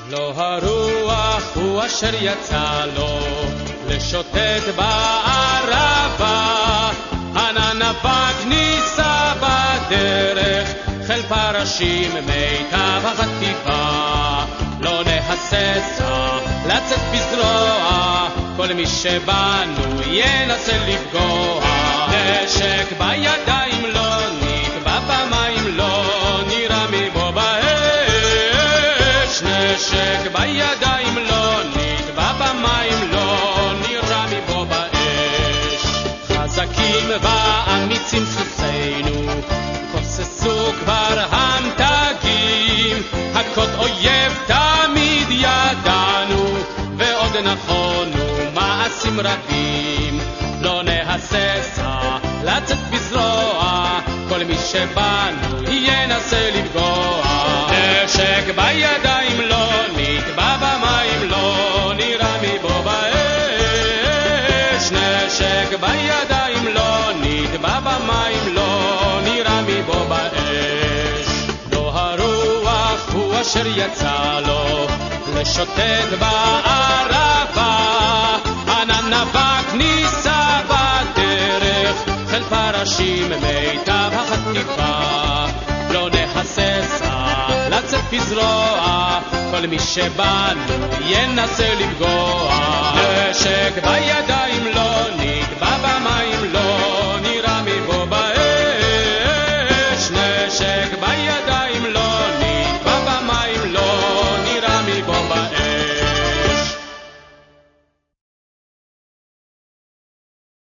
לא הרוח הוא אשר יצא לו לשוטט בערבה, ענן אבק נישא בדרך, חיל פרשים מיטב החטיבה. לא נהסס לצאת בזרוע, כל מי שבנו ינסה לפגוע. נשק בידיים לא נטבע במים, לא נרמי בו באש. נשק בידיים לא נטבע במים, לא נרמי בו באש. חזקים ואמיצים סוסינו, כוססו כבר המתגים, הכות אויב תמיד ידענו, ועוד נכונו מעשים רבים. לא נהסס לצאת בזרוע, כל מי שבנו ינסה לפגוע. נשק בידיים לא נטבע במים, לא נרמי בו באש. נשק בידיים לא נטבע במים, לא נרמי בו באש. לא הרוח הוא אשר יצא לו לשוטט בערבה, ענן אבק נישא בדרך, חיל פרשים מיטב החטיבה. לא נהסס לצאת בזרוע, כל מי שבנו ינסה לפגוע. נשק בידיים לא